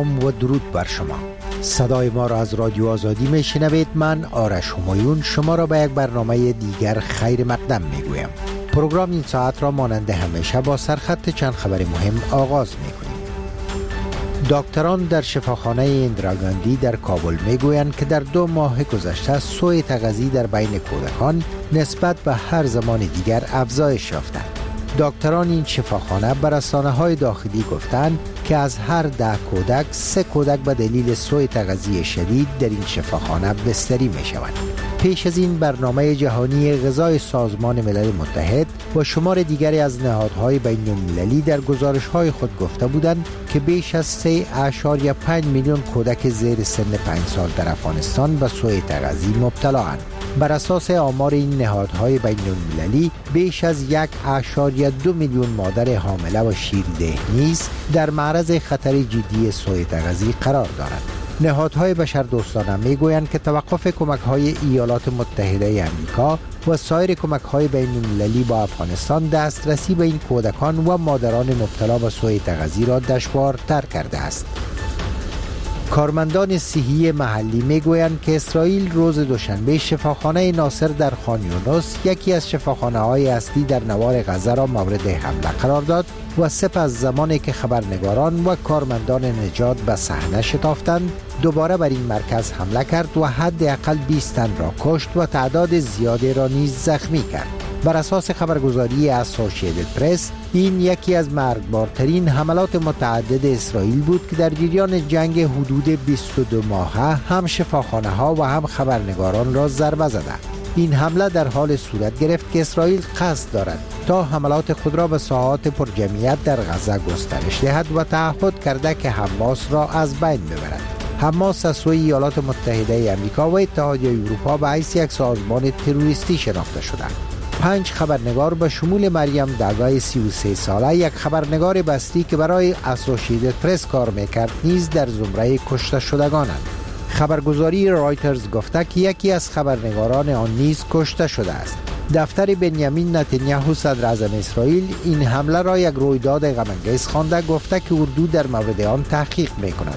سلام و درود بر شما. صدای ما را از رادیو آزادی میشنوید. من آرش همایون شما را به یک برنامه دیگر خیر مقدم میگویم. پروگرام این ساعت را مانند همیشه با سرخط چند خبر مهم آغاز میکنیم. دکتران در شفاخانه اندرا گاندی در کابل میگویند که در 2 ماه گذشته سوء تغذیه در بین کودکان نسبت به هر زمان دیگر افزایش یافته. دکتران این شفاخانه به رسانه‌های داخلی گفتند که از هر 10 کودک 3 کودک به دلیل سوء تغذیه شدید در این شفاخانه بستری می شوند. پیش از این برنامه جهانی غذای سازمان ملل متحد و شمار دیگری از نهادهای بین المللی در گزارش‌های خود گفته بودند که بیش از 3.5 میلیون کودک زیر سن 5 سال در افغانستان به سوء تغذیه مبتلااند. بر اساس آمار این نهادهای بین المللی بیش از 1.2 میلیون مادر حامله و شیرده نیز در معرض خطر جدی سوء تغذیه قرار دارند. نهادهای بشردوستانه میگویند که توقف کمک‌های ایالات متحده آمریکا و سایر کمک‌های بین المللی با افغانستان دسترسی به این کودکان و مادران مبتلا به سوء تغذیه را دشوارتر کرده است. کارمندان صحی محلی میگویند که اسرائیل روز دوشنبه شفاخانه ناصر در خان یونس، یکی از شفاخانه‌های اصلی در نوار غزه را مورد حمله قرار داد و سپس زمانی که خبرنگاران و کارمندان نجات به صحنه شتافتند دوباره بر این مرکز حمله کرد و حداقل 20 تن را کشت و تعداد زیادی را نیز زخمی کرد. بر اساس خبرگزاری اسوسییتد پرس این یکی از مرگبارترین حملات متعدد اسرائیل بود که در جریان جنگ حدود 22 ماهه هم شفاخانه ها و هم خبرنگاران را ضربه زده. این حمله در حال صورت گرفت که اسرائیل قصد دارد تا حملات خود را به ساحات پرجمعیت در غزه گسترش دهد و تعهد کرده که حماس را از بین ببرد. حماس از سوی ایالات متحده آمریکا و اتحادیه اروپا به حیث یک سازمان تروریستی شناخته شده. 5 خبرنگار به شمول مریم دعوای 33 ساله، یک خبرنگار بسری که برای اسوسییتد پرس کار میکرد نیز در زمره کشته شدگانند. خبرگزاری رایترز گفته که یکی از خبرنگاران آن نیز کشته شده است. دفتر بنیامین نتانیاهو صدر اعظم اسرائیل این حمله را یک رویداد غم‌انگیز خوانده، گفته که اردو در مورد آن تحقیق میکند.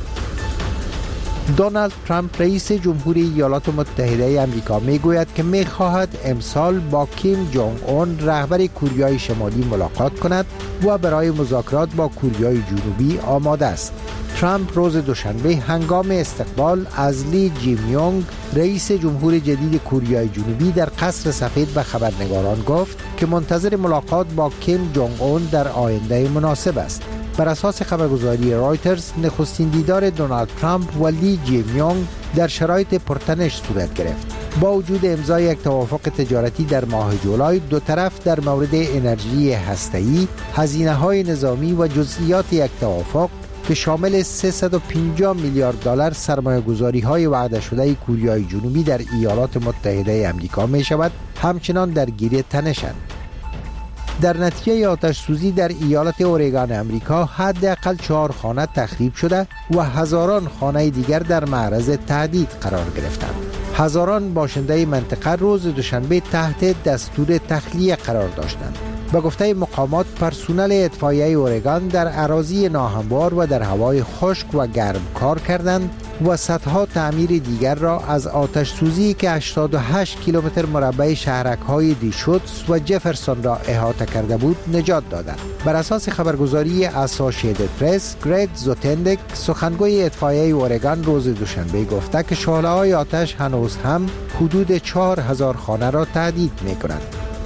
دونالد ترامپ رئیس جمهوری ایالات متحده آمریکا میگوید که میخواهد امسال با کیم جونگ اون رهبر کوریای شمالی ملاقات کند و برای مذاکرات با کوریای جنوبی آماده است. ترامپ روز دوشنبه هنگام استقبال از لی جیم یونگ رئیس جمهور جدید کوریای جنوبی در قصر سفید به خبرنگاران گفت که منتظر ملاقات با کیم جونگ اون در آینده مناسب است. بر اساس خبرگزاری رایترز نخستین دیدار دونالد ترامپ و لی جیم یونگ در شرایط پرتنش صورت گرفت. با وجود امضای یک توافق تجارتی در ماه جولای، دو طرف در مورد انرژی هسته‌ای، هزینه‌های نظامی و جزئیات یک توافق که شامل 350 میلیارد دلار سرمایه‌گذاری‌های وعده شده کوریای جنوبی در ایالات متحده آمریکا می‌شود، همچنان درگیر تنش‌اند. در نتیجه آتش سوزی در ایالت اورگان آمریکا حداقل 4 خانه تخریب شده و هزاران خانه دیگر در معرض تهدید قرار گرفتند. هزاران باشنده منطقه روز دوشنبه تحت دستور تخلیه قرار داشتند. به گفته مقامات، پرسنل اطفائیه اورگان در اراضی ناهموار و در هوای خشک و گرم کار کردند و صدها تعمیر دیگر را از آتش سوزی که 88 کیلومتر مربع شهرک‌های دیشوتس و جفرسون را احاطه کرده بود نجات دادند. بر اساس خبرگزاری اسوسییتد پرس، گرگ زوتندک سخنگوی اطفائیه اورگان روز دوشنبه گفته که شعله‌های آتش هنوز هم حدود 4000 خانه را تهدید می‌کنند.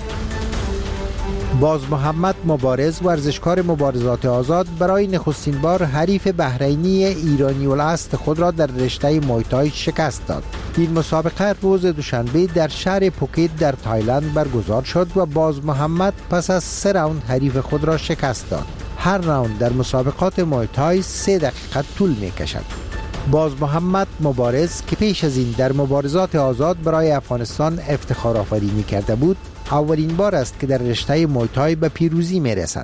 باز محمد مبارز ورزشکار مبارزات آزاد برای نخستین بار حریف بحرینی ایرانی الاصل خود را در رشته مویتای شکست داد. این مسابقه روز دوشنبه در شهر پوکت در تایلند برگزار شد و باز محمد پس از 3 راوند حریف خود را شکست داد. هر راوند در مسابقات مویتای 3 دقیقه طول می کشد. باز محمد مبارز که پیش از این در مبارزات آزاد برای افغانستان افتخار آفرینی کرده بود، اولین بار است که در رشته مویتای به پیروزی می رسد.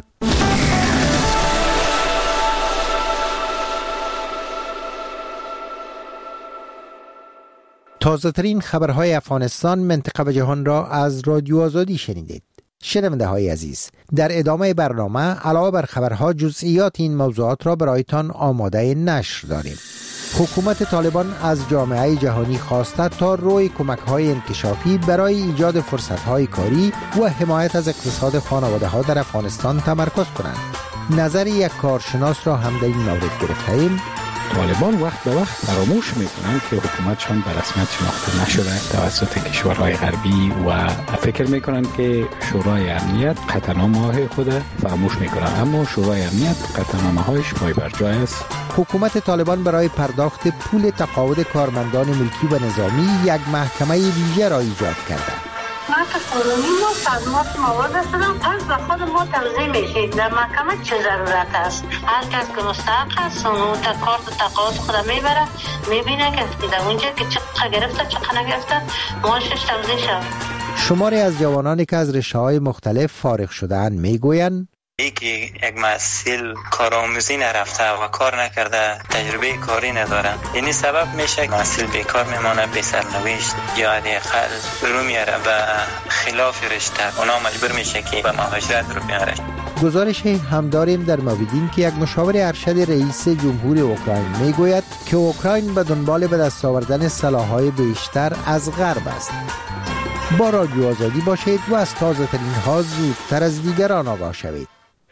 تازه ترین خبرهای افغانستان، منطقه و جهان را از رادیو آزادی شنیدید. شنونده های عزیز، در ادامه برنامه علاوه بر خبرها جزئیات این موضوعات را برایتان آماده نشر داریم. حکومت طالبان از جامعه جهانی خواسته تا روی کمک‌های انکشافی برای ایجاد فرصت‌های کاری و حمایت از اقتصاد خانواده‌ها در افغانستان تمرکز کنند. نظر یک کارشناس را هم در این مورد گرفته‌ایم. طالبان وقت به وقت فراموش میکنند که حکومتشان به رسمیت شناخته نشده توسط کشورهای غربی و فکر میکنند که شورای امنیت قطعنامه‌های خود فراموش میکنند، اما شورای امنیت قطعنامه‌هایش پایبرجای است. حکومت طالبان برای پرداخت پول تقاعد کارمندان ملکی و نظامی یک محکمه ویژه را ایجاد کرده. حق قانونی ما صدمات مواد هستند، پس به خود ما توضیح میشید در محکمه چه ضرورت است. هر کس که مستحق است اون کارت تقاعد خود میبره، میبینه که در اونجا که چقدر گرفته چقدر نگرفته معاشش توضیح شد. شماری از جوانانی که از رشته‌های مختلف فارغ شده‌اند میگویند یکی یک محصول کارآموزی نرفته و کار نکرده، تجربه کاری نداره، یعنی سبب میشه محصول بیکار میمانه، بی سرنوشت یا حداقل رو میاره به خلاف رشته، اونا مجبور میشه که به مهاجرت رو بیاره. گزارش هم داریم در مویدین که یک مشاور ارشد رئیس جمهور اوکراین میگوید که اوکراین به دنبال به دست آوردن سلاح‌های بیشتر از غرب است. با رادیو آزادی باشید و از تازه ترین ها زودتر از دیگران آگاه شوید.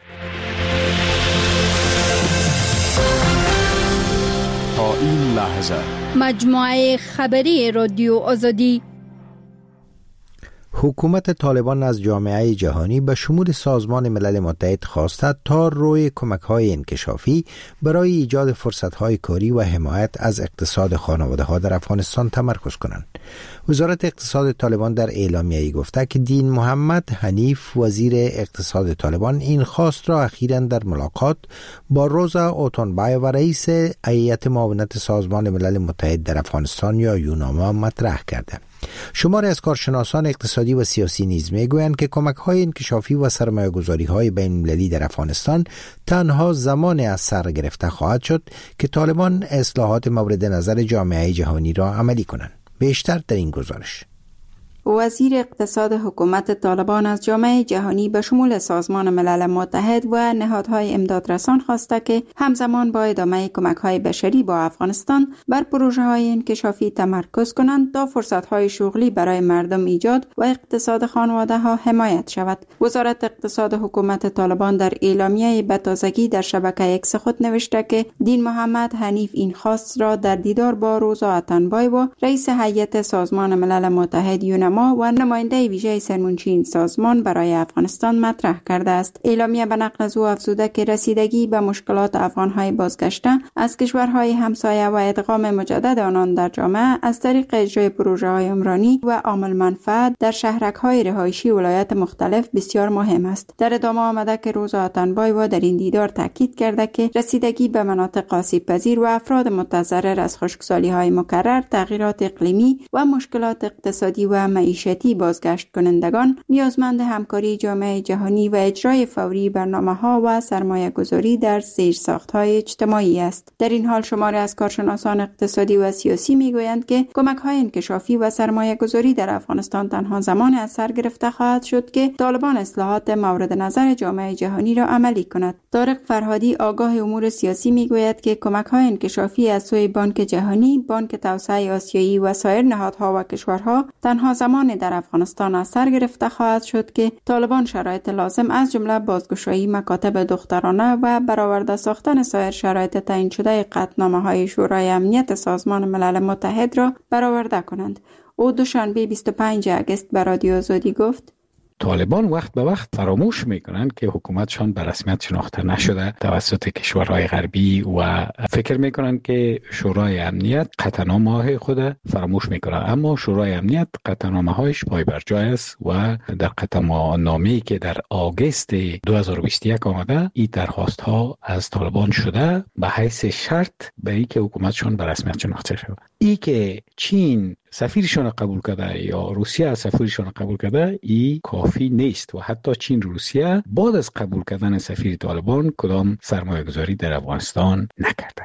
تا این لحظه مجموعه خبری رادیو آزادی. حکومت طالبان از جامعه جهانی به شمول سازمان ملل متحد خواسته تا روی کمک‌های انکشافی برای ایجاد فرصت‌های کاری و حمایت از اقتصاد خانواده‌ها در افغانستان تمرکز کنند. وزارت اقتصاد طالبان در اعلامیه‌ای گفته که دین محمد حنیف وزیر اقتصاد طالبان این خواست را اخیراً در ملاقات با روزا اوتونبای و رئیس هیئت معاونت سازمان ملل متحد در افغانستان یا یوناما مطرح کرده. شماری از کارشناسان اقتصادی و سیاسی نیز میگویند که کمک‌های انکشافی و سرمایه‌گذاری‌های بین‌المللی در افغانستان تنها زمانی از سر گرفته خواهد شد که طالبان اصلاحات مورد نظر جامعه جهانی را عملی کنند. بیشتر در این گزارش. وزیر اقتصاد حکومت طالبان از جامعه جهانی به شمول سازمان ملل متحد و نهادهای امدادرسان خواسته که همزمان با ادامه کمک‌های بشری با افغانستان بر پروژه‌های انکشافی تمرکز کنند تا فرصت‌های شغلی برای مردم ایجاد و اقتصاد خانواده‌ها حمایت شود. وزارت اقتصاد حکومت طالبان در اعلامیه به تازگی در شبکه اکس خود نوشته که دین محمد حنیف این خواست را در دیدار با روزا اوتونبای و رئیس هیئت سازمان ملل متحد یوناما و نماینده ویژه سرمنشی این سازمان برای افغانستان مطرح کرده است. اعلامیه به نقل از او افزوده که رسیدگی به مشکلات افغان‌های بازگشته از کشورهای همسایه و ادغام مجدد آنان در جامعه از طریق اجرای پروژه‌های عمرانی و عامل منفعت در شهرک‌های رهایشی ولایات مختلف بسیار مهم است. در ادامه آمده که روزا اوتونبای و در این دیدار تاکید کرده که رسیدگی به مناطق آسیب‌پذیر و افراد متضرر از خشکسالی‌های مکرر، تغییرات اقلیمی و مشکلات اقتصادی و معیشتی بازگشت کنندگان نیازمند همکاری جامعه جهانی و اجرای فوری برنامه‌ها و سرمایه‌گذاری در زیرساخت‌های اجتماعی است. در این حال شماری از کارشناسان اقتصادی و سیاسی می‌گویند که کمک‌های انکشافی و سرمایه‌گذاری در افغانستان تنها زمان از سر گرفته خواهد شد که طالبان اصلاحات مورد نظر جامعه جهانی را عملی کند. طارق فرهادی آگاه امور سیاسی می‌گوید که کمک‌های انکشافی از سوی بانک جهانی، بانک توسعه آسیایی و سایر نهادها و کشورها تنها زمان در افغانستان از سر گرفته خواهد شد که طالبان شرایط لازم از جمله بازگشایی مکاتب دخترانه و برآورده ساختن سایر شرایط تعیین شده قطعنامه‌های شورای امنیت سازمان ملل متحد را برآورده کنند. او دوشنبه 25 اگست به رادیو آزادی گفت: طالبان وقت به وقت فراموش میکنند که حکومتشان به رسمیت شناخته نشده توسط کشورهای غربی و فکر میکنند که شورای امنیت قطعنامه‌های خود فراموش میکنه، اما شورای امنیت قطعنامه‌هایش پایبرجای است و در قطعنامه‌ای که در آگوست 2021 آمده این درخواست ها از طالبان شده به حیث شرط به اینکه حکومتشان به رسمیت شناخته شود. ای که چین سفیرشان قبول کرده یا روسیه سفیرشان قبول کرده ای کافی نیست و حتی چین روسیه بعد از قبول کردن سفیر طالبان کدام سرمایه گذاری در افغانستان نکردند.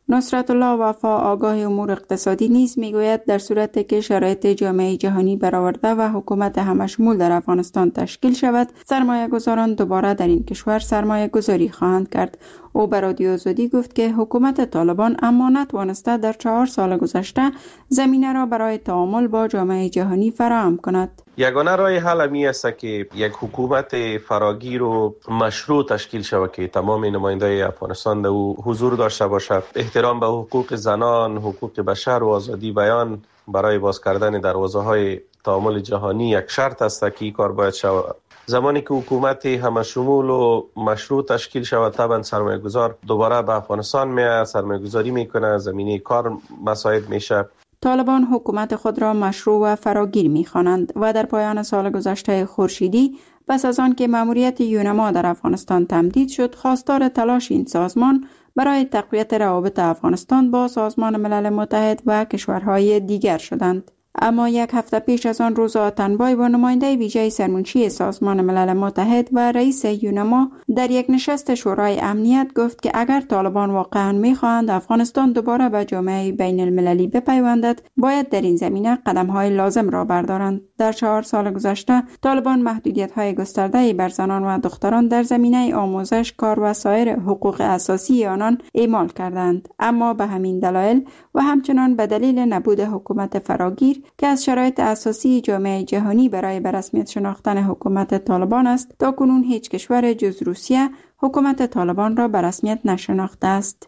نصرت الله وفا آگاه امور اقتصادی نیز میگوید در صورتی که شرایط جامعه جهانی برآورده و حکومت همشمول در افغانستان تشکیل شود، سرمایه گذاران دوباره در این کشور سرمایه گذاری خواهند کرد. او به رادیو آزادی گفت که حکومت طالبان اما نتوانسته در 4 سال گذشته زمینه را برای تعامل با جامعه جهانی فراهم کند. یگانه راه حل همی است که یک حکومت فراگیر و مشروع تشکیل شود که تمام نماینده افغانستان در او حضور داشته باشد. احترام به حقوق زنان، حقوق بشر و آزادی بیان برای باز کردن دروازه‌های تعامل جهانی یک شرط است که این کار باید شود. زمانی که حکومت همشمول و مشروع تشکیل شود، طبعا سرمایه‌گذار دوباره به افغانستان میاد، سرمایه‌گذاری میکنه، زمینه کار مساعد میشه. طالبان حکومت خود را مشروع و فراگیر می‌خوانند و در پایان سال گذشته خورشیدی پس از آن که مأموریت یونما در افغانستان تمدید شد، خواستار تلاش این سازمان برای تقویت روابط افغانستان با سازمان ملل متحد و کشورهای دیگر شدند. اما یک هفته پیش از آن روز آتنبای با نماینده ویژه سرمنشی سازمان ملل متحد و رئیس یونما در یک نشست شورای امنیت گفت که اگر طالبان واقعا می‌خواهند افغانستان دوباره به جامعه بین المللی بپیوندد، باید در این زمینه قدم‌های لازم را بردارند. در 4 سال گذشته طالبان محدودیت‌های گسترده‌ای بر زنان و دختران در زمینه آموزش، کار و سایر حقوق اساسی آنان اعمال کردند. اما به همین دلایل و همچنان به دلیل نبود حکومت فراگیر که از شرایط اساسی جامعه جهانی برای به رسمیت شناختن حکومت طالبان است، تا کنون هیچ کشور جز روسیه حکومت طالبان را به رسمیت نشناخته است.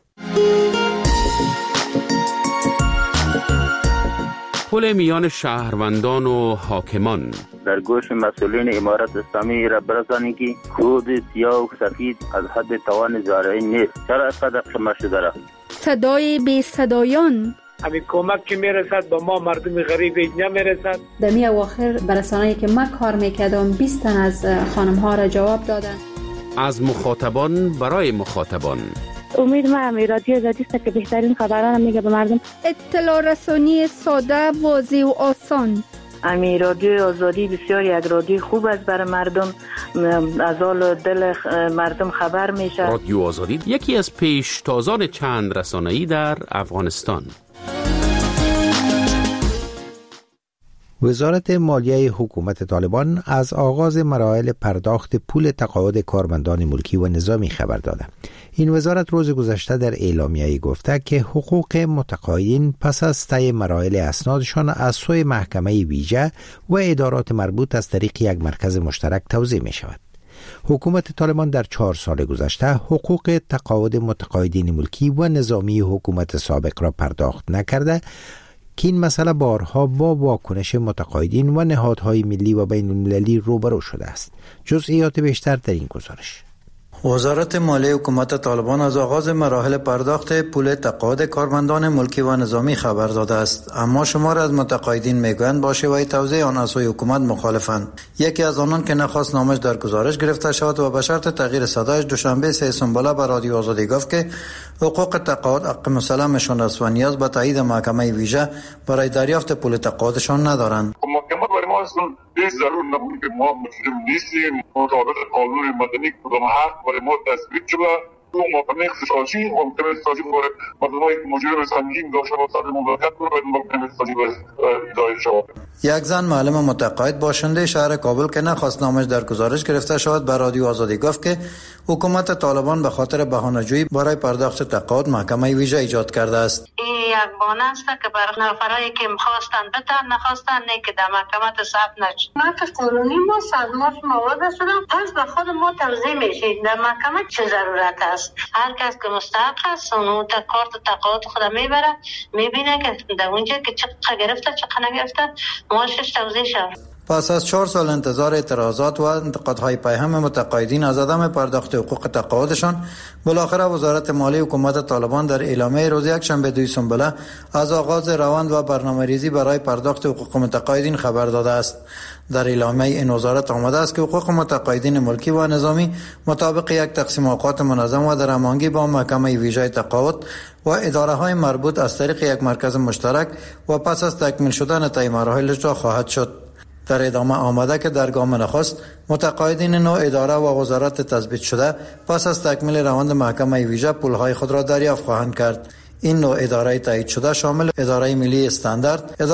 پل میان شهروندان و حاکمان در گوش مسئولین امارت اسلامی را برسانی که خود سیاه و سفید از حد توان زارعی نیست. چرا اینقدر خمه شده را؟ صدای بی صدایان، همین کمک که میرسد به ما مردم غریب نمیرسد. در می اواخر برسانه‌ای که من کار میکردم 20 تن از خانم ها را جواب دادن. از مخاطبان برای مخاطبان. امید ما رادیو آزادی است که بهترین خبران میگه به مردم. اطلاع رسانی ساده، واضح و آسان. امی رادیو آزادی بسیار یک رادیو خوب است برای مردم، از حال دل مردم خبر میشه. رادیو آزادی یکی از پیشتازان چند رسانه‌ای در افغانستان. وزارت مالیه حکومت طالبان از آغاز مراحل پرداخت پول تقاعد کارمندان ملکی و نظامی خبر داده. این وزارت روز گذشته در اعلامیه‌ای گفته که حقوق متقاعدین پس از طی مراحل اسنادشان از سوی محکمه ویژه و ادارات مربوط از طریق یک مرکز مشترک توزیع می شود. حکومت طالبان در 4 سال گذشته حقوق تقاعد متقاعدین ملکی و نظامی حکومت سابق را پرداخت نکرده که این مسئله بارها با واکنش متقاعدین و نهادهای ملی و بین المللی روبرو شده است. جزئیات بیشتر در این گزارش. وزارت مالیه حکومت طالبان از آغاز مراحل پرداخت پول تقاعد کارمندان ملکی و نظامی خبر داده است، اما شمار از متقاعدین میگویند با شیوه توزیع آن از سوی حکومت مخالفند. یکی از آنان که نخواست نامش در گزارش گرفته شود و به شرط تغییر صدایش دوشنبه 3 سنبله به رادیو آزادی گفت که حقوق تقاعد حق مسلمشان است و نیاز به تایید محکمه ویژه برای دریافت پول تقاعدشان ندارند. هیچ ضرور نبود که ما مسلم نیستیم، مطابق قانون مدنی کدام حق برای ما تثبیت شده. تو محکمه اختصاصی محکمه اختصاصی برای مردمایی که مجرم سنگین داشته باشند مملکت رو باید محکمه اختصاصی اداره شود. یک زن معلم متقاعد باشنده شهر کابل که نخواست نامش در گزارش گرفته شود به رادیو آزادی گفت که حکومت طالبان به خاطر بهانه‌جویی برای پرداخت تقاعد محکمه ویژه ایجاد کرده است. یک بانه است که برای نفرایی که می‌خواستن بتن نخواستن نه که در محکمه ثبت نشد. نقض قانونی ما صدمات مواد شدن، پس به خود ما توضیح میشید در محکمه چه ضرورت است. هر کس که مستحق است اون کارت تقاعد خود میبره، میبینه که در اونجا که چقدر گرفته چقدر نگرفته ماشش توضیح شد. پس از 4 سال انتظار اعتراضات و انتقادهای پیهم متقاعدین از عدم پرداخت حقوق تقاعدشان، بالاخره وزارت مالیه حکومت طالبان در اعلامیه روز یکشنبه 2 سنبله از آغاز روند و برنامه‌ریزی برای پرداخت حقوق متقاعدین خبر داده است. در اعلامیه این وزارت آمده است که حقوق متقاعدین ملکی و نظامی مطابق یک تقسیم اوقات منظم و در هماهنگی با محکمه ویژه تقاعد و اداره‌های مربوط از طریق یک مرکز مشترک و پس از تکمیل شدن طی مراحل اجرا خواهد شد. در ادامه آمده که در گام نخست متقاعدین نوع اداره و وزارت تثبیت شده پس از تکمیل روند محکمه ویژه پولهای خود را دریافت خواهند کرد. این نوع اداره تایید شده شامل اداره ملی استاندارد،